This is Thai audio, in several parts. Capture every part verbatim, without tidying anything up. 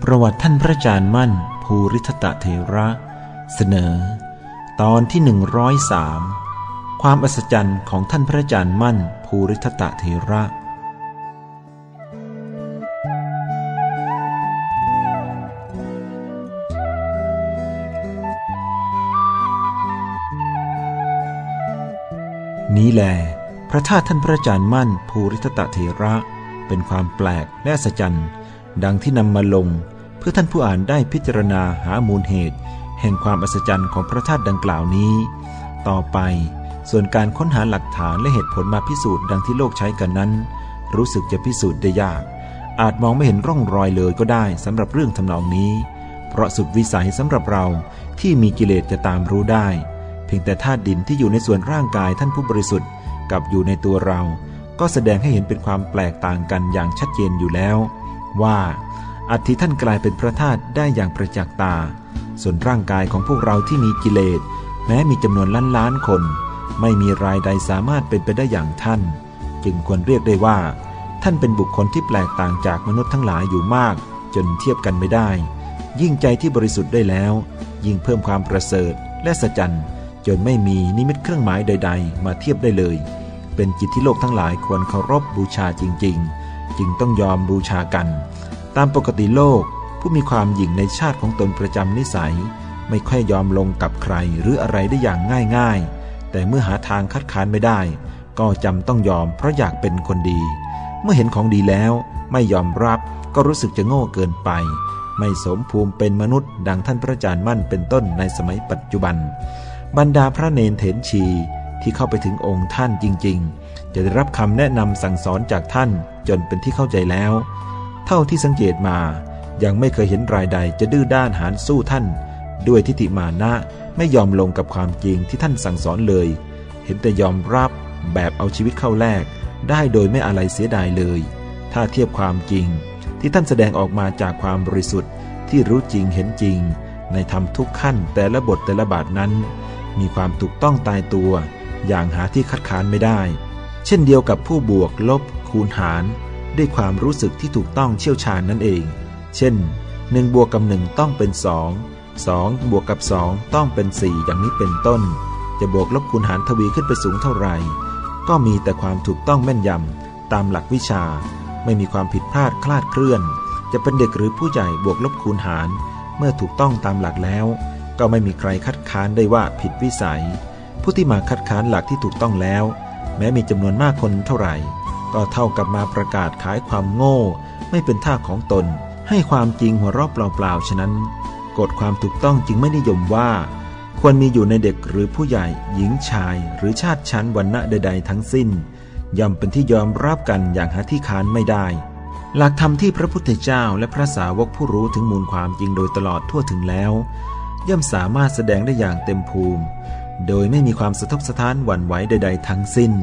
ประวัติท่านพระอาจารย์มั่นภูริทัตเถระเสนอตอนที่หนึ่งร้อยสามความอัศจรรย์ของท่านพระอาจารย์มั่นภูริทัตเถระนี้แลพระธาตุท่านพระอาจารย์มั่นภูริทัตเถระเป็นความแปลกและอัศจรรย์ดังที่นำมาลงเพื่อท่านผู้อ่านได้พิจารณาหามูลเหตุแห่งความอัศจรรย์ของพระธาตุดังกล่าวนี้ต่อไปส่วนการค้นหาหลักฐานและเหตุผลมาพิสูจน์ดังที่โลกใช้กันนั้นรู้สึกจะพิสูจน์ได้ยากอาจมองไม่เห็นร่องรอยเลยก็ได้สำหรับเรื่องทำนองนี้เพราะสุดวิสัยสำหรับเราที่มีกิเลสจะตามรู้ได้เพียงแต่ธาตุดินที่อยู่ในส่วนร่างกายท่านผู้บริสุทธิ์กับอยู่ในตัวเราก็แสดงให้เห็นเป็นความแปลกต่างกันอย่างชัดเจนอยู่แล้วว่าอัฐิท่านกลายเป็นพระธาตุได้อย่างประจักษ์ตาส่วนร่างกายของพวกเราที่มีกิเลสแม้มีจำนวนล้านล้านคนไม่มีรายใดสามารถเป็นไปได้อย่างท่านจึงควรเรียกได้ว่าท่านเป็นบุคคลที่แปลกต่างจากมนุษย์ทั้งหลายอยู่มากจนเทียบกันไม่ได้ยิ่งใจที่บริสุทธิ์ได้แล้วยิ่งเพิ่มความประเสริฐและสัจจ์จนไม่มีนิมิตเครื่องหมายใดๆมาเทียบได้เลยเป็นจิตที่โลกทั้งหลายควรเคารพบูชาจริงๆจึงต้องยอมบูชากันตามปกติโลกผู้มีความหยิ่งในชาติของตนประจำนิสัยไม่ค่อยยอมลงกับใครหรืออะไรได้อย่างง่ายๆแต่เมื่อหาทางคัดค้านไม่ได้ก็จำต้องยอมเพราะอยากเป็นคนดีเมื่อเห็นของดีแล้วไม่ยอมรับก็รู้สึกจะโง่เกินไปไม่สมภูมิเป็นมนุษย์ดังท่านพระอาจารย์มั่นเป็นต้นในสมัยปัจจุบันบรรดาพระเนรเถรชีที่เข้าไปถึงองค์ท่านจริงๆจะได้รับคำแนะนำสั่งสอนจากท่านจนเป็นที่เข้าใจแล้วเท่าที่สังเกตมายังไม่เคยเห็นรายใดจะดื้อด้านหาญสู้ท่านด้วยทิฏฐิมานะไม่ยอมลงกับความจริงที่ท่านสั่งสอนเลยเห็นแต่ยอมรับแบบเอาชีวิตเข้าแลกได้โดยไม่อะไรเสียดายเลยถ้าเทียบความจริงที่ท่านแสดงออกมาจากความบริสุทธิ์ที่รู้จริงเห็นจริงในธรรมทุกขั้นแต่ละบทแต่ละบาทนั้นมีความถูกต้องตายตัวอย่างหาที่คัดค้านไม่ได้เช่นเดียวกับผู้บวกลบคูณหารด้วยความรู้สึกที่ถูกต้องเชี่ยวชาญนั่นเองเช่นหนึ่งบวกกับหนึ่งต้องเป็นสอง สองบวกกับสองต้องเป็นสี่อย่างนี้เป็นต้นจะบวกลบคูณหารทวีขึ้นไปสูงเท่าไหร่ก็มีแต่ความถูกต้องแม่นยำตามหลักวิชาไม่มีความผิดพลาดคลาดเคลื่อนจะเป็นเด็กหรือผู้ใหญ่บวกลบคูณหารเมื่อถูกต้องตามหลักแล้วก็ไม่มีใครคัดค้านได้ว่าผิดวิสัยผู้ที่มาคัดค้านหลักที่ถูกต้องแล้วแม้มีจำนวนมากคนเท่าไหร่ก็เท่ากับมาประกาศขายความโง่ไม่เป็นท่าของตนให้ความจริงหัวเราะเปล่าๆฉะนั้นกฎความถูกต้องจึงไม่นิยมว่าควรมีอยู่ในเด็กหรือผู้ใหญ่หญิงชายหรือชาติชั้นวรรณะใดๆทั้งสิ้นย่อมเป็นที่ยอมรับกันอย่างหาที่ค้านไม่ได้หลักธรรมที่พระพุทธเจ้าและพระสาวกผู้รู้ถึงมูลความจริงโดยตลอดทั่วถึงแล้วย่อมสามารถแสดงได้อย่างเต็มภูมิโดยไม่มีความสะทกสะท้านหวั่นไหวใดๆทั้งสิ้น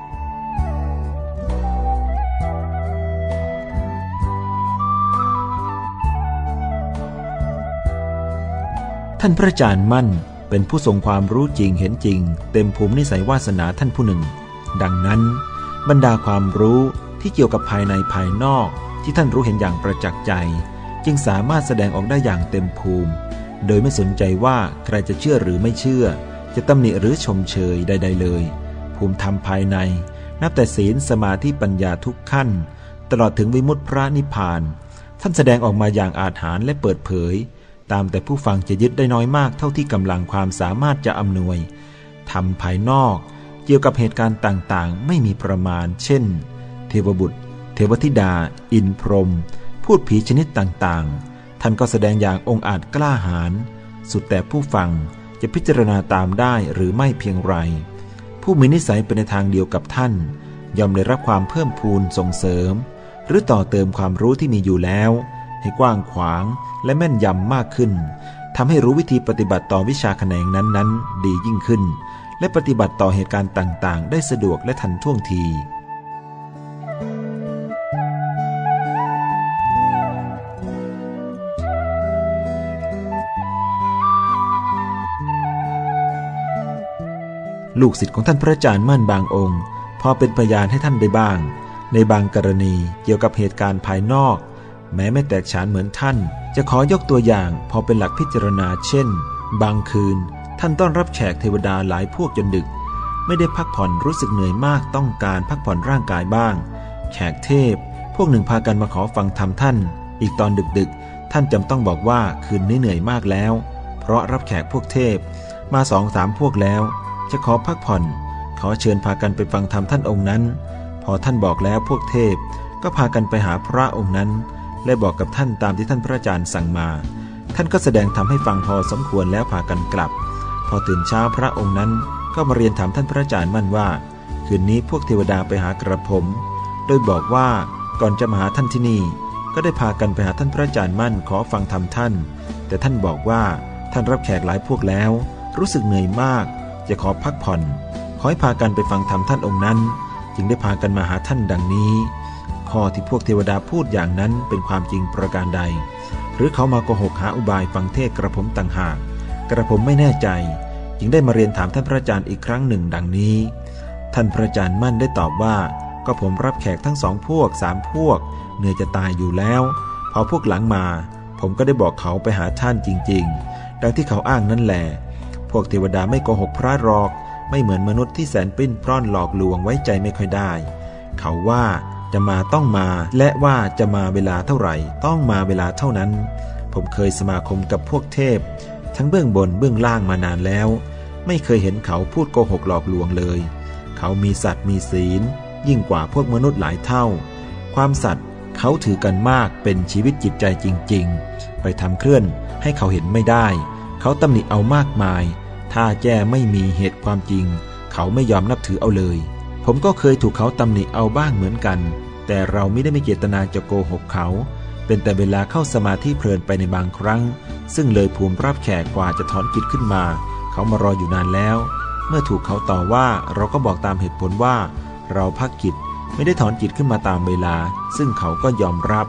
ท่านพระอาจารย์มั่นเป็นผู้ทรงความรู้จริงเห็นจริงเต็มภูมินิสัยวาสนาท่านผู้หนึ่งดังนั้นบรรดาความรู้ที่เกี่ยวกับภายในภายนอกที่ท่านรู้เห็นอย่างประจักษ์ใจจึงสามารถแสดงออกได้อย่างเต็มภูมิโดยไม่สนใจว่าใครจะเชื่อหรือไม่เชื่อจะตำหนิหรือชมเชยใดๆเลยภูมิธรรมภายในนับแต่ศีลสมาธิปัญญาทุกขั้นตลอดถึงวิมุตติพระนิพพานท่านแสดงออกมาอย่างอาถรรพ์และเปิดเผยตามแต่ผู้ฟังจะยึดได้น้อยมากเท่าที่กำลังความสามารถจะอำนวยธรรมภายนอกเกี่ยวกับเหตุการณ์ต่างๆไม่มีประมาณเช่นเทวบุตรเทวธิดาอินพรหมพูดผีชนิดต่างๆท่านก็แสดงอย่างองอาจกล้าหาญสุดแต่ผู้ฟังจะพิจารณาตามได้หรือไม่เพียงไรผู้มีนิสัยเป็นในทางเดียวกับท่านย่อมได้รับความเพิ่มพูนส่งเสริมหรือต่อเติมความรู้ที่มีอยู่แล้วให้กว้างขวางและแม่นยำมากขึ้นทำให้รู้วิธีปฏิบัติต่อวิชาแขนงนั้นๆดียิ่งขึ้นและปฏิบัติต่อเหตุการณ์ต่างๆได้สะดวกและทันท่วงทีลูกศิษย์ของท่านพระอาจารย์มั่นบางองค์พอเป็นพยานให้ท่านได้บ้างในบางกรณีเกี่ยวกับเหตุการณ์ภายนอกแม้ไม่แตกฉานเหมือนท่านจะขอยกตัวอย่างพอเป็นหลักพิจารณาเช่นบางคืนท่านต้อนรับแขกเทวดาหลายพวกจนดึกไม่ได้พักผ่อนรู้สึกเหนื่อยมากต้องการพักผ่อนร่างกายบ้างแขกเทพพวกหนึ่งพากันมาขอฟังธรรมท่านอีกตอนดึกๆท่านจำต้องบอกว่าคืนนี้เหนื่อยมากแล้วเพราะรับแขกพวกเทพมาสองสามพวกแล้วจะขอพักผ่อนขอเชิญพากันไปฟังธรรมท่านองค์นั้นพอท่านบอกแล้วพวกเทพก็พากันไปหาพระองค์นั้นและบอกกับท่านตามที่ท่านพระอาจารย์สั่งมาท่านก็แสดงธรรมให้ฟังพอสมควรแล้วพากันกลับพอตื่นเช้าพระองค์นั้นก็มาเรียนถามท่านพระอาจารย์มั่นว่าคืนนี้พวกเทวดาไปหากระผมโดยบอกว่าก่อนจะมาหาท่านที่นี่ก็ได้พากันไปหาท่านพระอาจารย์มั่นขอฟังธรรมท่านแต่ท่านบอกว่าท่านรับแขกหลายพวกแล้วรู้สึกเหนื่อยมากจะขอพักผ่อนขอให้พากันไปฟังธรรมท่านองค์นั้นจึงได้พากันมาหาท่านดังนี้ข้อที่พวกเทวดาพูดอย่างนั้นเป็นความจริงประการใดหรือเขามาโกหกหาอุบายฟังเทศกระผมต่างหากกระผมไม่แน่ใจจึงได้มาเรียนถามท่านพระอาจารย์อีกครั้งหนึ่งดังนี้ท่านพระอาจารย์มั่นได้ตอบว่าก็ผมรับแขกทั้งสองพวกสามพวกเหนื่อยจะตายอยู่แล้วพอพวกหลังมาผมก็ได้บอกเขาไปหาท่านจริงๆดังที่เขาอ้างนั่นแหละพวกเทวดาไม่โกหกพระหรอกไม่เหมือนมนุษย์ที่แสนปิ้นปล้อนหลอกลวงไว้ใจไม่ค่อยได้เขาว่าจะมาต้องมาและว่าจะมาเวลาเท่าไหร่ต้องมาเวลาเท่านั้นผมเคยสมาคมกับพวกเทพทั้งเบื้องบนเบื้องล่างมานานแล้วไม่เคยเห็นเขาพูดโกหกหลอกลวงเลยเขามีสัตว์มีศีลยิ่งกว่าพวกมนุษย์หลายเท่าความสัตย์เขาถือกันมากเป็นชีวิตจิตใจจริงๆไปทำเคลื่อนให้เขาเห็นไม่ได้เขาตำหนิเอามากมายถ้าแจ้ไม่มีเหตุความจริงเขาไม่ยอมนับถือเอาเลยผมก็เคยถูกเขาตำหนิเอาบ้างเหมือนกันแต่เราไม่ได้มีเจตนาจะโกหกเขาเป็นแต่เวลาเข้าสมาธิเพลินไปในบางครั้งซึ่งเลยภูมิรับแขกกว่าจะถอนจิตขึ้นมาเขามารออยู่นานแล้วเมื่อถูกเขาต่อว่าเราก็บอกตามเหตุผลว่าเราพักจิตไม่ได้ถอนจิตขึ้นมาตามเวลาซึ่งเขาก็ยอมรั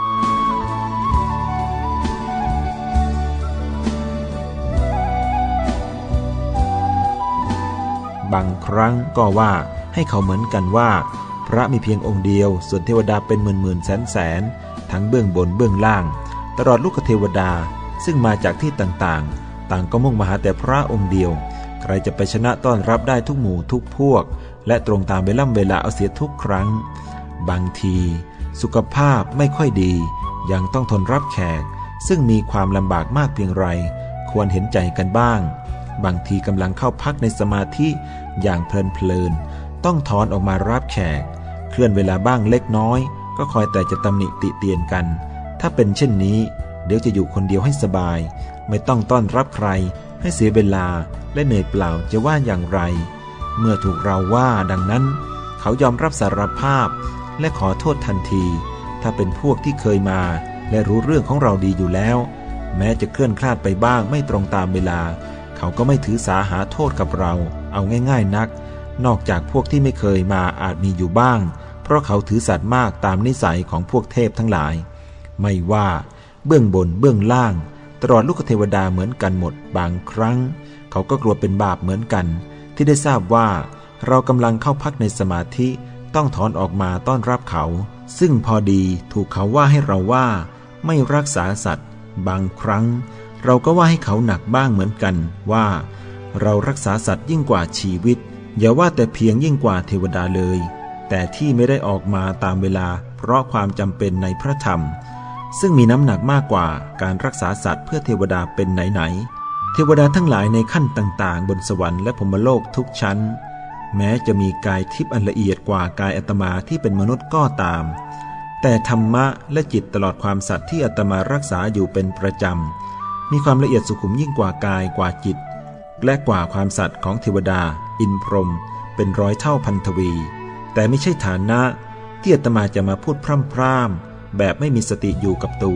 บบางครั้งก็ว่าให้เขาเหมือนกันว่าพระมีเพียงองค์เดียวส่วนเทวดาเป็นหมื่นหมื่นแสนแสนทั้งเบื้องบนเบื้องล่างตลอดลูกเทวดาซึ่งมาจากที่ต่างๆต่างก็มุ่งมาหาแต่พระองค์เดียวใครจะไปชนะต้อนรับได้ทุกหมู่ทุกพวกและตรงตามเวลาเวลาเอาเสียทุกครั้งบางทีสุขภาพไม่ค่อยดียังต้องทนรับแขกซึ่งมีความลำบากมากเพียงไรควรเห็นใจกันบ้างบางทีกำลังเข้าพักในสมาธิอย่างเพลินๆต้องถอนออกมารับแขกเคลื่อนเวลาบ้างเล็กน้อยก็คอยแต่จะตำหนิติเตียนกันถ้าเป็นเช่นนี้เดี๋ยวจะอยู่คนเดียวให้สบายไม่ต้องต้อนรับใครให้เสียเวลาและเหนื่อยเปล่าจะว่าอย่างไรเมื่อถูกเราว่าดังนั้นเขายอมรับสารภาพและขอโทษทันทีถ้าเป็นพวกที่เคยมาและรู้เรื่องของเราดีอยู่แล้วแม้จะเคลื่อนคลาดไปบ้างไม่ตรงตามเวลาเขาก็ไม่ถือสาหาโทษกับเราเอาง่ายๆนักนอกจากพวกที่ไม่เคยมาอาจมีอยู่บ้างเพราะเขาถือสัตย์มากตามนิสัยของพวกเทพทั้งหลายไม่ว่าเบื้องบนเบื้องล่างตลอดลูกเทวดาเหมือนกันหมดบางครั้งเขาก็กลัวเป็นบาปเหมือนกันที่ได้ทราบว่าเรากำลังเข้าพักในสมาธิต้องถอนออกมาต้อนรับเขาซึ่งพอดีถูกเขาว่าให้เราว่าไม่รักษาสัตว์บางครั้งเราก็ว่าให้เขาหนักบ้างเหมือนกันว่าเรารักษาสัตว์ยิ่งกว่าชีวิตอย่าว่าแต่เพียงยิ่งกว่าเทวดาเลยแต่ที่ไม่ได้ออกมาตามเวลาเพราะความจำเป็นในพระธรรมซึ่งมีน้ำหนักมากกว่าการรักษาสัตว์เพื่อเทวดาเป็นไหนๆเทวดาทั้งหลายในขั้นต่างๆบนสวรรค์และพรหมโลกทุกชั้นแม้จะมีกายทิพย์อันละเอียดกว่ากายอาตมาที่เป็นมนุษย์ก็ตามแต่ธรรมะและจิตตลอดความสัตย์ที่อาตมารักษาอยู่เป็นประจำมีความละเอียดสุขุมยิ่งกว่ากายกว่าจิตและกว่าความสัตย์ของเทวดาอินพรหมเป็นร้อยเท่าพันทวีแต่ไม่ใช่ฐานะที่อาตมาจะมาพูดพร่ำๆแบบไม่มีสติอยู่กับตัว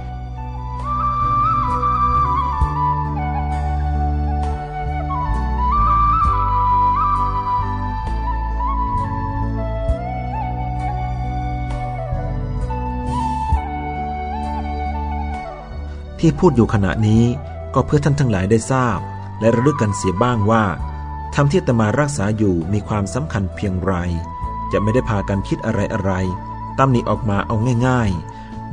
ที่พูดอยู่ขณะนี้ก็เพื่อท่านทั้งหลายได้ทราบและระลึกกันเสียบ้างว่าธรรมที่อาตมารักษาอยู่มีความสำคัญเพียงไรจะไม่ได้พากันคิดอะไรอะไรตำหนิออกมาเอาง่ายๆ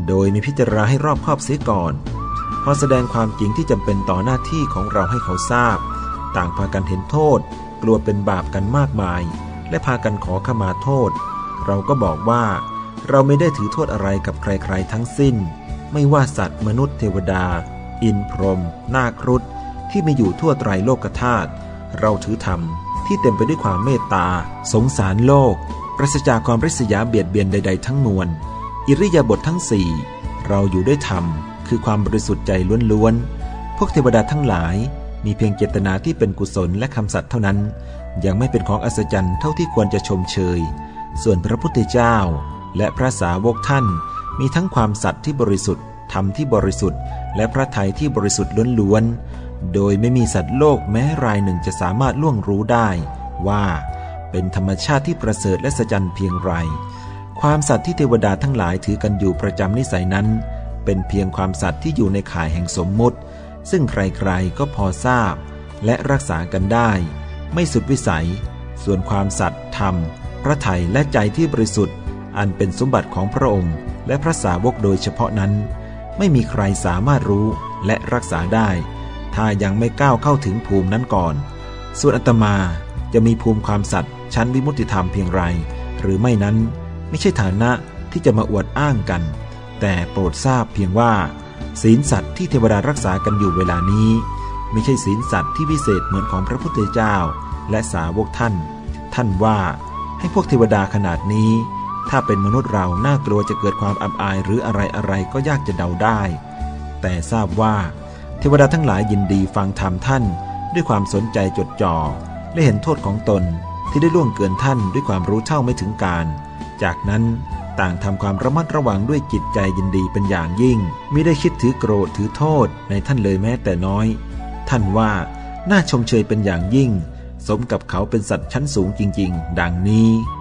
โดยมีพิจารณาให้รอบคอบเสียก่อนพอแสดงความจริงที่จำเป็นต่อหน้าที่ของเราให้เขาทราบต่างพากันเห็นโทษกลัวเป็นบาปกันมากมายและพากันขอขมาโทษเราก็บอกว่าเราไม่ได้ถือโทษอะไรกับใครๆทั้งสิ้นไม่ว่าสัตว์มนุษย์เทวดาอินพรหมนาครุฑที่มีอยู่ทั่วไตรโลกธาตุเราถือธรรมที่เต็มไปด้วยความเมตตาสงสารโลกปราศจากความริษยาเบียดเบียนใดๆทั้งมวลอิริยาบถทั้งสี่เราอยู่ด้วยธรรมคือความบริสุทธิ์ใจล้วนๆพวกเทวดาทั้งหลายมีเพียงเจตนาที่เป็นกุศลและคำสัตย์เท่านั้นยังไม่เป็นของอัศจรรย์เท่าที่ควรจะชมเชยส่วนพระพุทธเจ้าและพระสาวกท่านมีทั้งความสัตย์ที่บริสุทธิ์ธรรมที่บริสุทธิ์และพระทัยที่บริสุทธิ์ล้วนๆโดยไม่มีสัตว์โลกแม้รายหนึ่งจะสามารถล่วงรู้ได้ว่าเป็นธรรมชาติที่ประเสริฐและอัศจรรย์เพียงไรความสัตย์ที่เทวดาทั้งหลายถือกันอยู่ประจำนิสัยนั้นเป็นเพียงความสัตย์ที่อยู่ในข่ายแห่งสมมุติซึ่งใครๆก็พอทราบและรักษากันได้ไม่สุดวิสัยส่วนความสัตย์ธรรมพระทัยและใจที่บริสุทธิ์อันเป็นสมบัติของพระองค์และพระสาวกโดยเฉพาะนั้นไม่มีใครสามารถรู้และรักษาได้ถ้ายังไม่ก้าวเข้าถึงภูมินั้นก่อนส่วนอาตมาจะมีภูมิความสัตย์ชั้นวิมุตติธรรมเพียงไรหรือไม่นั้นไม่ใช่ฐานะที่จะมาอวดอ้างกันแต่โปรดทราบเพียงว่าศีลสัตย์ที่เทวดารักษากันอยู่เวลานี้ไม่ใช่ศีลสัตย์ที่พิเศษเหมือนของพระพุทธเจ้าและสาวกท่านท่านว่าให้พวกเทวดาขนาดนี้ถ้าเป็นมนุษย์เราน่ากลัวจะเกิดความอับอายหรืออะไรอะไรก็ยากจะเดาได้แต่ทราบว่าเทวดาทั้งหลายยินดีฟังธรรมท่านด้วยความสนใจจดจ่อและเห็นโทษของตนที่ได้ล่วงเกินท่านด้วยความรู้เท่าไม่ถึงการจากนั้นต่างทำความระมัดระวังด้วยจิตใจยินดีเป็นอย่างยิ่งมิได้คิดถือโกรธถือโทษในท่านเลยแม้แต่น้อยท่านว่าน่าชมเชยเป็นอย่างยิ่งสมกับเขาเป็นสัตว์ชั้นสูงจริงๆดังนี้